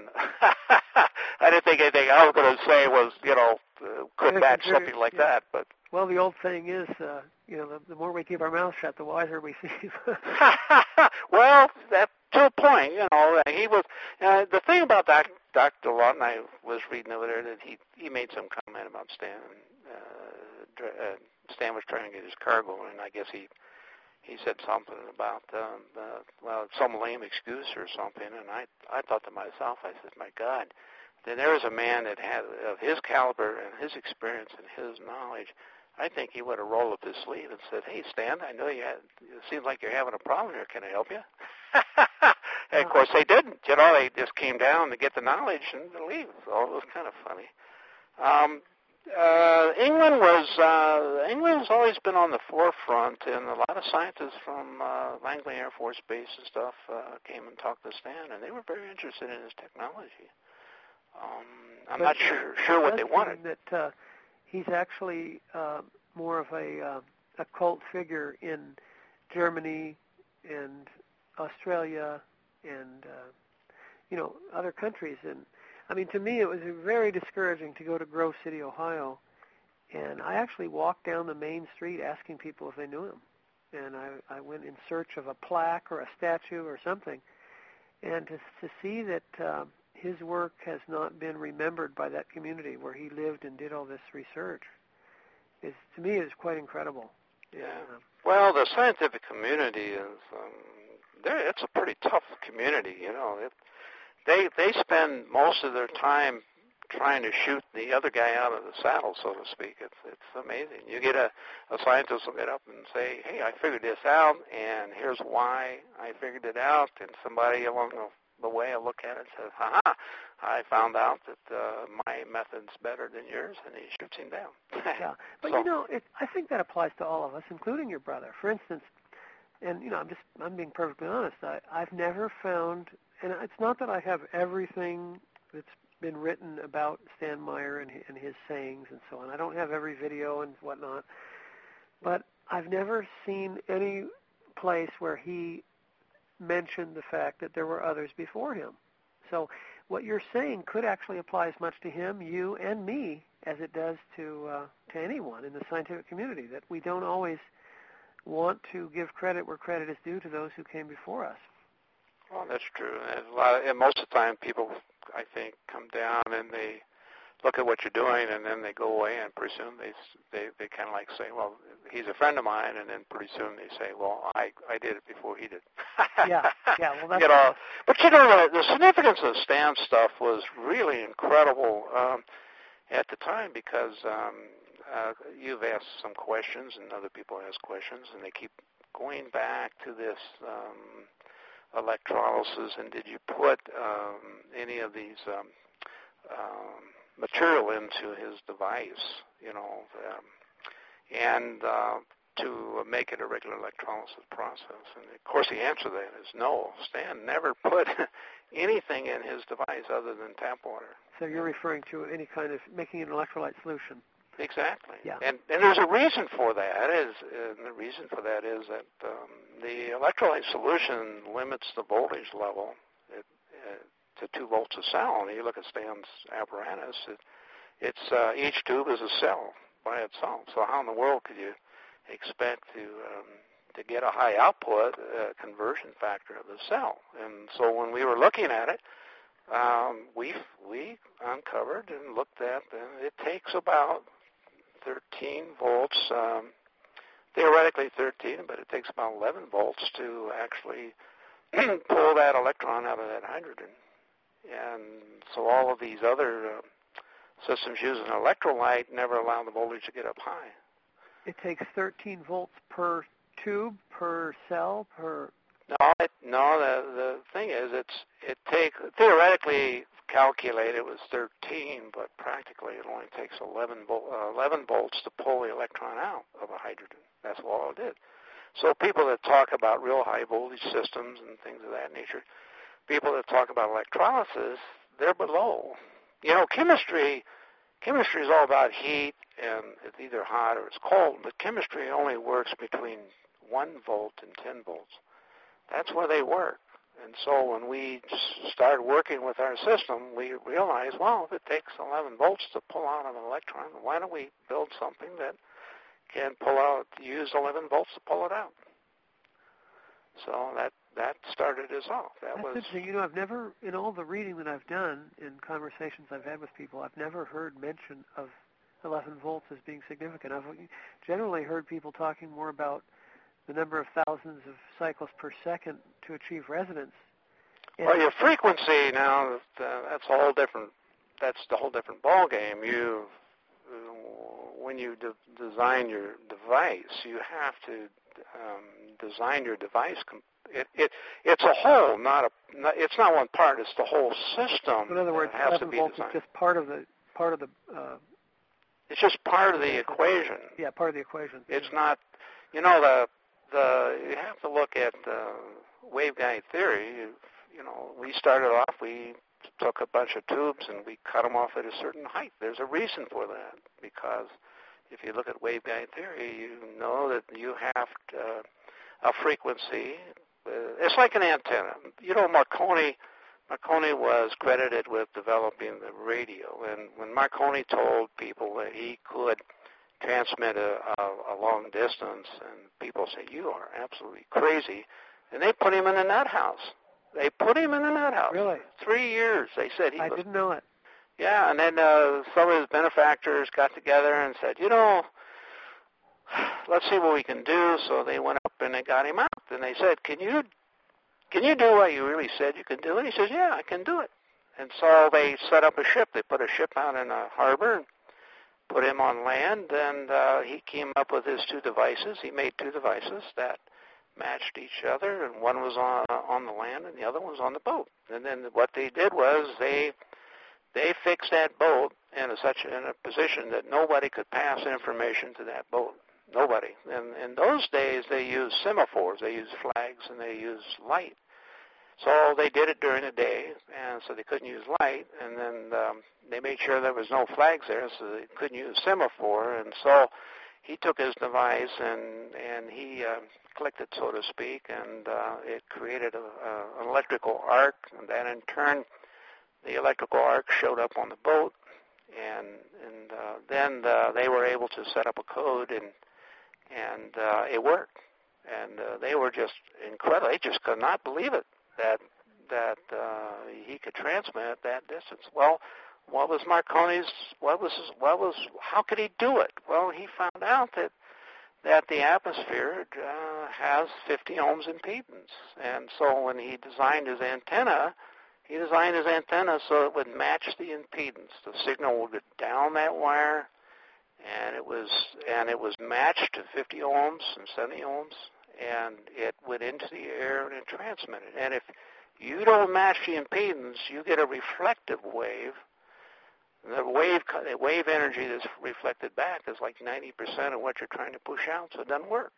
An I didn't think anything I was going to say was, you know, uh, could match something like yeah. that. But well, the old saying is, uh, you know, the, the more we keep our mouths shut, the wiser we seem. Well, that to a point, you know. He was uh, the thing about Doctor Doctor Lawton. I was reading over there that he he made some comment about Stan. Uh, uh, Stan was trying to get his cargo, and I guess he he said something about um, uh, well, some lame excuse or something. And I I thought to myself, I said, my God, then there was a man that had of his caliber and his experience and his knowledge. I think he would have rolled up his sleeve and said, "Hey, Stan, I know you had, it seems like you're having a problem here. Can I help you?" And of course they didn't. You know, they just came down to get the knowledge and to leave. So it was kind of funny. Um, uh, England was uh, England's always been on the forefront, and a lot of scientists from uh, Langley Air Force Base and stuff uh, came and talked to Stan, and they were very interested in his technology. Um, I'm but not sure sure what they wanted. That uh, he's actually uh, more of a uh, a cult figure in Germany and Australia and uh, you know, other countries. And I mean, to me, it was very discouraging to go to Grove City, Ohio, and I actually walked down the main street asking people if they knew him. And I, I went in search of a plaque or a statue or something, and to to see that uh, his work has not been remembered by that community where he lived and did all this research is, to me, is quite incredible. Yeah. And, uh, well, the scientific community is, um, it's a pretty tough community, you know. It, they they spend most of their time trying to shoot the other guy out of the saddle, so to speak. It's it's amazing. You get a, a scientist will get up and say, hey, I figured this out, and here's why I figured it out, and somebody along the, the way will look at it and says, ha-ha, I found out that uh, my method's better than yours, and he shoots him down. Yeah, but so, you know, it, I think that applies to all of us, including your brother. For instance, and you know, I'm just I'm being perfectly honest. I, I've never found, and it's not that I have everything that's been written about Stan Meyer and, and his sayings and so on. I don't have every video and whatnot, but I've never seen any place where he mentioned the fact that there were others before him. So what you're saying could actually apply as much to him, you, and me as it does to uh, to anyone in the scientific community, that we don't always want to give credit where credit is due to those who came before us. Well, that's true. And, a lot of, and most of the time people, I think, come down and they look at what you're doing, and then they go away, and pretty soon they they, they kind of like say, well, he's a friend of mine, and then pretty soon they say, well, I, I did it before he did. yeah, yeah. Well, that's you know, but you know, the, the significance of Stan's stuff was really incredible um, at the time, because um, uh, you've asked some questions, and other people ask questions, and they keep going back to this um, electrolysis, and did you put um, any of these um, um, material into his device, you know, um, and uh, to make it a regular electrolysis process? And of course the answer to that is no. Stan never put anything in his device other than tap water. So you're referring to any kind of making an electrolyte solution. Exactly. Yeah. And, and there's a reason for that. Is and the reason for that is that um, the electrolyte solution limits the voltage level at, uh, to two volts a cell. And you look at Stan's apparatus, it, it's uh, each tube is a cell by itself. So how in the world could you expect to um, to get a high output uh, conversion factor of the cell? And so when we were looking at it, um, we we uncovered and looked at, and it takes about thirteen volts, um, theoretically thirteen, but it takes about eleven volts to actually pull that electron out of that hydrogen. And so all of these other uh, systems using electrolyte never allow the voltage to get up high. It takes thirteen volts per tube, per cell, per... No, it, no. The the thing is, it's it take theoretically calculated it was thirteen, but practically it only takes eleven, vol- uh, eleven volts to pull the electron out of a hydrogen. That's all it did. So people that talk about real high voltage systems and things of that nature, people that talk about electrolysis, they're below. You know, chemistry, chemistry is all about heat, and it's either hot or it's cold, but chemistry only works between one volt and ten volts. That's where they work. And so when we started working with our system, we realized, well, if it takes eleven volts to pull out an electron, why don't we build something that can pull out, use eleven volts to pull it out? So that that started us off. That That's was interesting. You know, I've never, in all the reading that I've done, in conversations I've had with people, I've never heard mention of eleven volts as being significant. I've generally heard people talking more about the number of thousands of cycles per second to achieve resonance. And well, your frequency now, uh, that's a whole different, that's the whole different ball game. You, uh, when you de- design your device, you have to um, design your device. Com- it, it, it's a whole, not a, not, it's not one part. It's the whole system. In other words, that has eleven to be volts designed. is just part of the part of the. Uh, it's just part of the equation. Yeah, part of the equation. It's not, you know, the the you have to look at uh, waveguide theory. You, you know, we started off, we took a bunch of tubes and we cut them off at a certain height. There's a reason for that, because if you look at waveguide theory, you know that you have uh, a frequency. Uh, it's like an antenna. You know, Marconi, Marconi was credited with developing the radio, and when Marconi told people that he could transmit a, a, a long distance, and people say, you are absolutely crazy, and they put him in a nut house. They put him in a nut house. Really? Three years, they said he I was. didn't know it. Yeah, and then uh, some of his benefactors got together and said, you know, let's see what we can do. So they went up and they got him out, and they said, can you can you do what you really said you can do? And he says, yeah, I can do it. And so they set up a ship. They put a ship out in a harbor, put him on land, and uh, he came up with his two devices. He made two devices that matched each other, and one was on on the land and the other one was on the boat. And then what they did was they they fixed that boat in a, such in a position that nobody could pass information to that boat. Nobody. And in those days, they used semaphores, they used flags, and they used light. So they did it during the day, and so they couldn't use light. And then um, they made sure there was no flags there, so they couldn't use semaphore. And so he took his device and and he uh, clicked it, so to speak, and uh, it created a, a, an electrical arc. And then in turn, the electrical arc showed up on the boat, and and uh, then uh, they were able to set up a code, and and uh, it worked. And uh, they were just incredible. They just could not believe it that that uh, he could transmit that distance. Well, what was Marconi's? What was his, what was? How could he do it? Well, he found out that that the atmosphere uh, has fifty ohms impedance, and so when he designed his antenna, he designed his antenna so it would match the impedance. The signal would go down that wire, and it was and it was matched to fifty ohms and seventy ohms, and it went into the air and it transmitted. And if you don't match the impedance, you get a reflective wave. The wave the wave energy that's reflected back is like ninety percent of what you're trying to push out, so it doesn't work.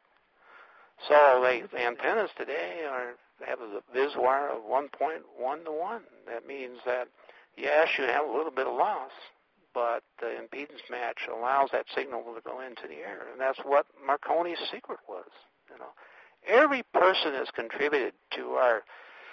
So they, the antennas today are have a vis wire of one point one to one. That means that, yes, you have a little bit of loss, but the impedance match allows that signal to go into the air, and that's what Marconi's secret was. You know, every person has contributed to our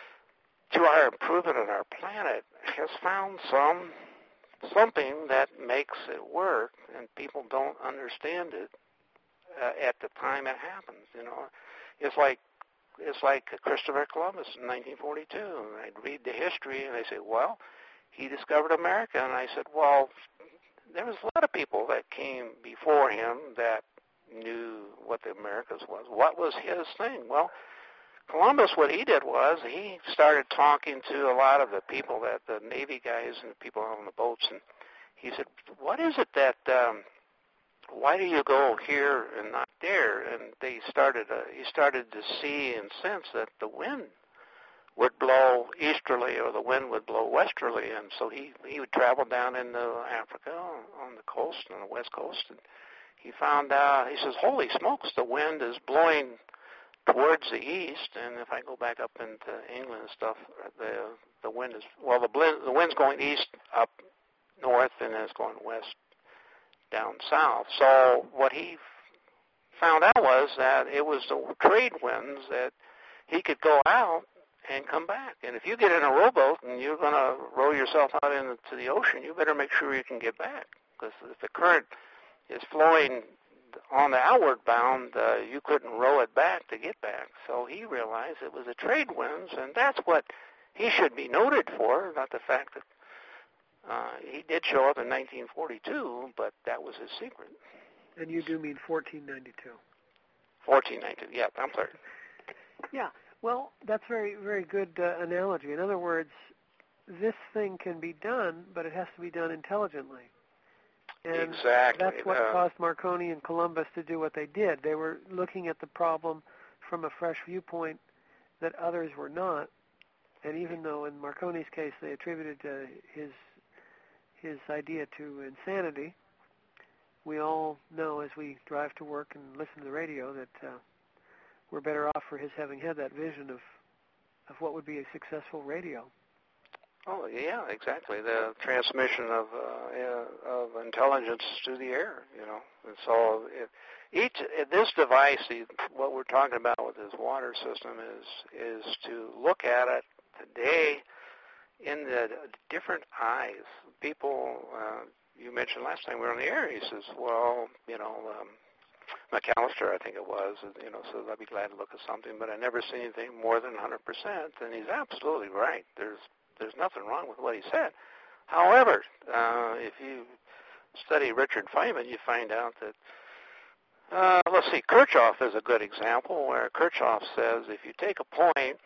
to our improvement on our planet has found some something that makes it work, and people don't understand it uh, at the time it happens. You know, it's like it's like Christopher Columbus in nineteen forty-two. And I'd read the history, and they say, "Well, he discovered America." And I said, "Well, there was a lot of people that came before him that knew what the Americas was. What was his thing?" Well, Columbus, what he did was he started talking to a lot of the people, that the Navy guys and the people on the boats, and he said, "What is it that? Um, why do you go here and not there?" And they started. Uh, he started to see and sense that the wind would blow easterly or the wind would blow westerly, and so he he would travel down into Africa on the coast, on the west coast, and he found out. He says, "Holy smokes, the wind is blowing towards the east, and if I go back up into England and stuff, the the wind is well, the blend, the wind's going east up north, and then it's going west down south." So what he found out was that it was the trade winds that he could go out and come back. And if you get in a rowboat and you're going to row yourself out into the ocean, you better make sure you can get back, because if the current is flowing on the outward bound, uh, you couldn't row it back to get back. So he realized it was the trade winds, and that's what he should be noted for, not the fact that uh, he did show up in nineteen forty-two, but that was his secret. And you do mean fourteen ninety-two. fourteen ninety-two, yeah, I'm sorry. Yeah, well, that's very, very good uh, analogy. In other words, this thing can be done, but it has to be done intelligently. And exactly. That's what uh, caused Marconi and Columbus to do what they did. They were looking at the problem from a fresh viewpoint that others were not. And even though in Marconi's case they attributed uh, his his idea to insanity, we all know as we drive to work and listen to the radio that uh, we're better off for his having had that vision of of what would be a successful radio. Oh, yeah, exactly. The transmission of uh, of intelligence through the air, you know. And so it, each this device, what we're talking about with this water system, is is to look at it today in the different eyes. People, uh, you mentioned last time we were on the air, he says, well, you know, um, McAllister, I think it was, you know, says, I'd be glad to look at something, but I never see anything more than one hundred percent. And he's absolutely right. There's There's nothing wrong with what he said. However, uh, if you study Richard Feynman, you find out that, uh, let's see, Kirchhoff is a good example, where Kirchhoff says if you take a point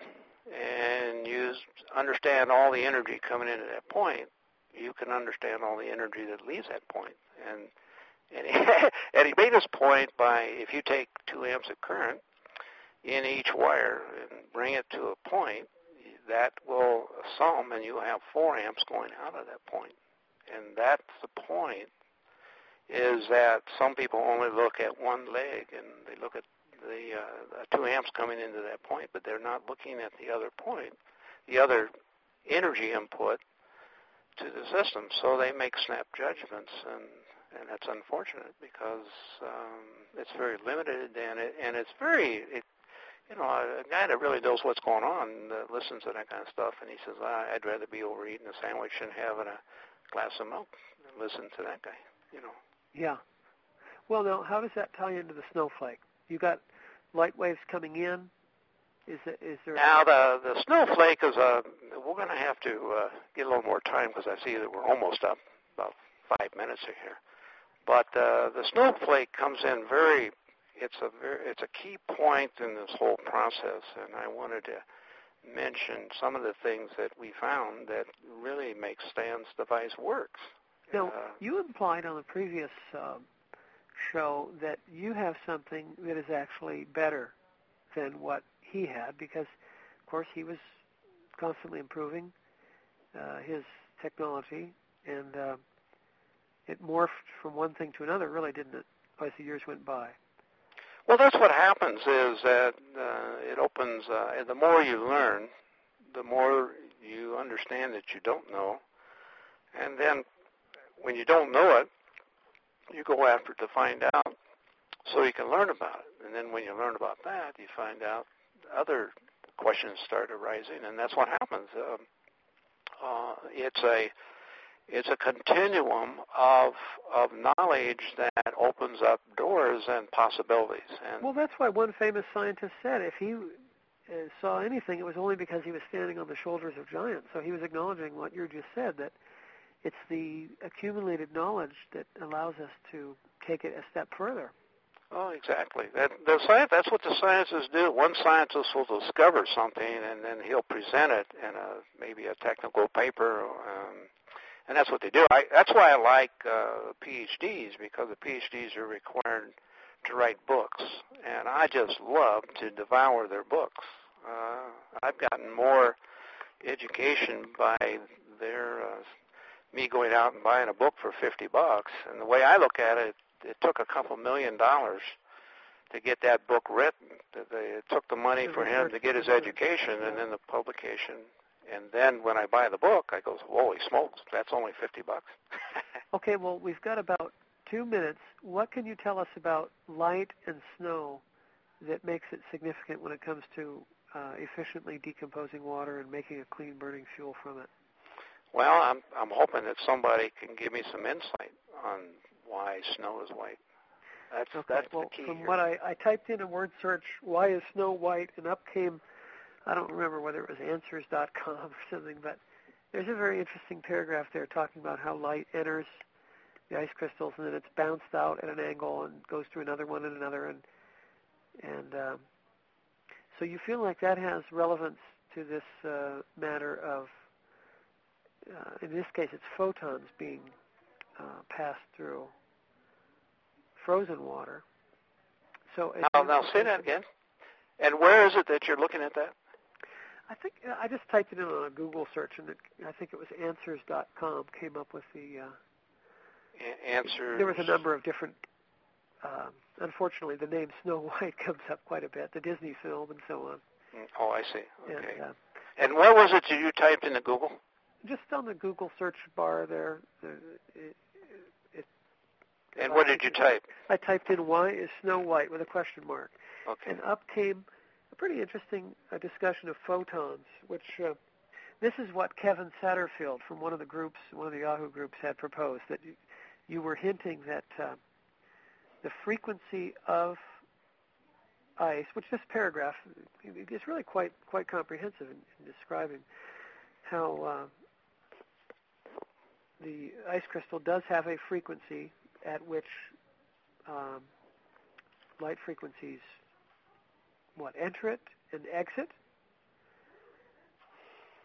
and you understand all the energy coming into that point, you can understand all the energy that leaves that point. And and he, and he made his point by, if you take two amps of current in each wire and bring it to a point, that will sum, and you have four amps going out of that point. And that's the point, is that some people only look at one leg, and they look at the, uh, the two amps coming into that point, but they're not looking at the other point, the other energy input to the system. So they make snap judgments, and and that's unfortunate because um, it's very limited, and it and it's very, it, you know, a guy that really knows what's going on uh, listens to that kind of stuff, and he says, I'd rather be over eating a sandwich and having a glass of milk than listen to that guy, you know. Yeah. Well, now, how does that tie into the snowflake? You got light waves coming in. Is, it, is there? Now the the snowflake is a. We're going to have to uh, get a little more time because I see that we're almost up, about five minutes here. But uh, the snowflake comes in very. It's a very, it's a key point in this whole process, and I wanted to mention some of the things that we found that really make Stan's device works. Now, uh, you implied on the previous uh, show that you have something that is actually better than what he had, because, of course, he was constantly improving uh, his technology, and uh, it morphed from one thing to another, really, didn't it, as the years went by? Well, that's what happens is that uh, it opens, uh, the more you learn, the more you understand that you don't know, and then when you don't know it, you go after it to find out so you can learn about it. And then when you learn about that, you find out other questions start arising, and that's what happens. Um, uh, it's a it's a continuum of of knowledge that opens up doors and possibilities. And well, that's why one famous scientist said if he uh, saw anything, it was only because he was standing on the shoulders of giants. So he was acknowledging what you just said, that it's the accumulated knowledge that allows us to take it a step further. Oh, exactly. That the science, that's what the scientists do. One scientist will discover something, and then he'll present it in a maybe a technical paper, um, and that's what they do. I, that's why I like uh, PhDs, because the PhDs are required to write books, and I just love to devour their books. Uh, I've gotten more education by their uh, me going out and buying a book for fifty bucks, and the way I look at it, it took a couple million dollars to get that book written. It took the money for him to get his education and then the publication. And then when I buy the book, I go, holy smokes, that's only fifty bucks. Okay, well, we've got about two minutes. What can you tell us about light and snow that makes it significant when it comes to uh, efficiently decomposing water and making a clean burning fuel from it? Well, I'm I'm hoping that somebody can give me some insight on why snow is white. That's okay. that's well, the key from here. what I, I typed in a word search, why is snow white, and up came, I don't remember whether it was answers dot com or something, but there's a very interesting paragraph there talking about how light enters the ice crystals and then it's bounced out at an angle and goes through another one and another, and and um, so you feel like that has relevance to this uh, matter of, uh, in this case, it's photons being uh, passed through frozen water. So now, now say that again. And where is it that you're looking at that? I think uh, I just typed it in on a Google search, and it, I think it was answers dot com came up with the uh, A- answers. There was a number of different. Um, unfortunately, the name Snow White comes up quite a bit. The Disney film and so on. Oh, I see. Okay. And, uh, and what was it that you typed into Google? just on the Google search bar there. The, it, it, And what did you type? I typed in "Why is Snow White?" with a question mark. Okay. And up came a pretty interesting uh, discussion of photons, which uh, this is what Kevin Satterfield from one of the groups, one of the Yahoo groups, had proposed, that you, you were hinting that uh, the frequency of ice, which this paragraph is really quite quite comprehensive in, in describing how uh, the ice crystal does have a frequency at which um, light frequencies what enter it and exit,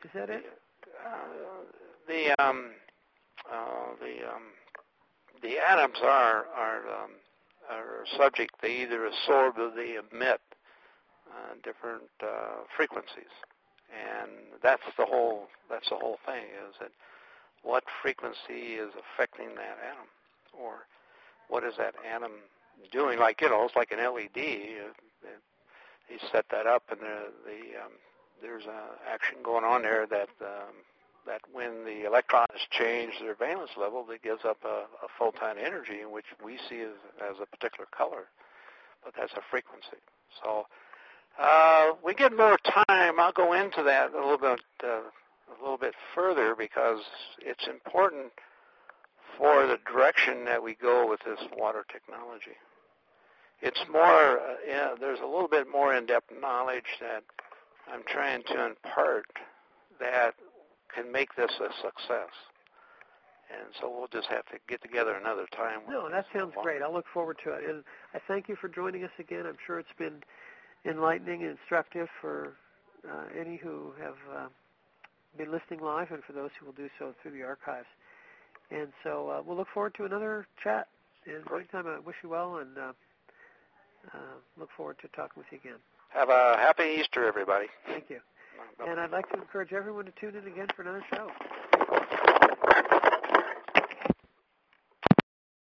Is that it? Uh, the um, uh, the um, the atoms are are um, are subject. They either absorb or they emit uh, different uh, frequencies, and that's the whole that's the whole thing. Is that what frequency is affecting that atom, or what is that atom doing? Like, you know, it's like an L E D. Uh, you set that up, and the, the um, there's a action going on there that um, that when the electrons change their valence level, that gives up a, a photon energy, in which we see as, as a particular color, but that's a frequency. So uh, we get more time. I'll go into that a little bit uh, a little bit further, because it's important for the direction that we go with this water technology. It's more, uh, yeah, there's a little bit more in-depth knowledge that I'm trying to impart that can make this a success. And so we'll just have to get together another time. No, that sounds great. I'll look forward to it. And I thank you for joining us again. I'm sure it's been enlightening and instructive for uh, any who have uh, been listening live, and for those who will do so through the archives. And so uh, we'll look forward to another chat. In the meantime, I wish you well, and uh, uh, look forward to talking with you again. Have a happy Easter, everybody. Thank you. And I'd like to encourage everyone to tune in again for another show.